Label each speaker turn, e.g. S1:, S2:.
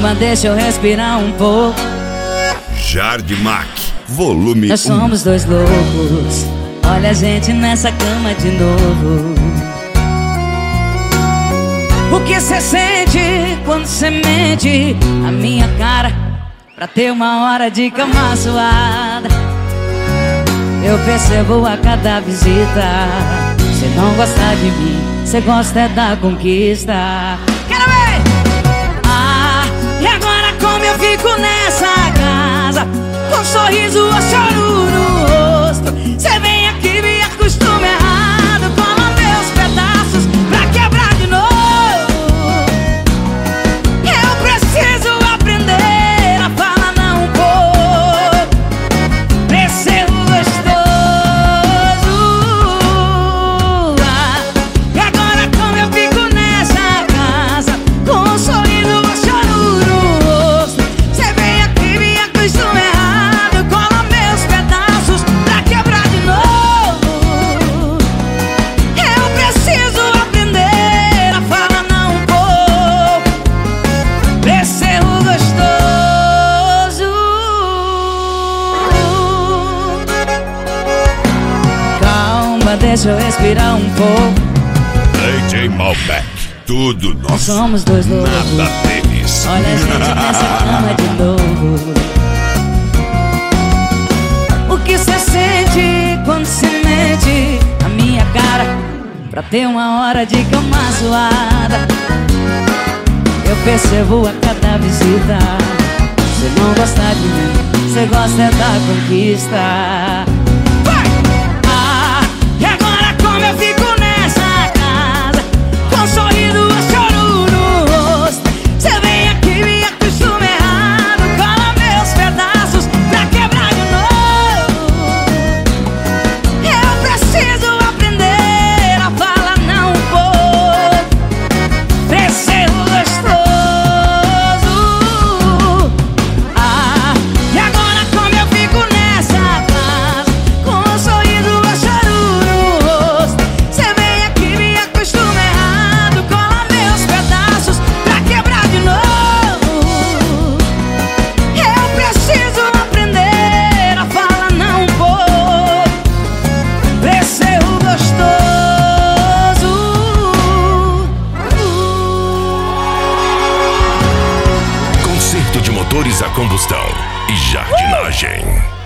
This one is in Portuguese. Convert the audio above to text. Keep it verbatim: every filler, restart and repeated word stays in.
S1: Calma, deixa eu respirar um pouco.
S2: Jardimac, volume
S1: Nós somos dois loucos. Olha a gente nessa cama de novo. O que cê sente quando cê mente a minha cara pra ter uma hora de cama suada? Eu percebo a cada visita. Cê não gosta de mim, cê gosta é da conquista. Quero ver! Ah, e agora como eu fico nessa casa, com um sorriso ou choro no rosto? Cê vem aqui, me acostuma errado, cola meus pedaços pra quebrar de novo. Eu preciso aprender a falar não um pouco pra esse erro gostoso. Ah, e agora como eu fico nessa casa, com um sorriso ou choro no rosto? Cê vem aqui, me acostuma errado, cola meus pedaços pra quebrar de novo. Eu preciso aprender a falar não um pouco pra esse erro gostoso. Calma, deixa eu respirar um pouco.
S2: D J Malbec, tudo
S1: Nós
S2: nosso,
S1: somos dois loucos.
S2: nada deles.
S1: Olha a gente nessa cama de novo. O que cê sente quando cê mente a minha cara pra ter uma hora de cama suada? Eu percebo a cada visita. Cê não gosta de mim, cê gosta é da conquista. Vai! Ah, e agora como eu fico nessa casa, com um sorriso ou choro no rosto? Cê vem aqui, me acostuma errado, cola meus pedaços pra quebrar de novo. Eu preciso aprender a falar não um pouco pra esse erro gostoso. Ah, e agora como eu fico nessa casa, com um sorriso ou choro no rosto? Cê vem aqui, me acostuma errado, cola meus pedaços pra quebrar de novo. Eu preciso aprender a falar não um pouco pra esse erro gostoso.
S2: Conserto de motores a combustão e jardinagem.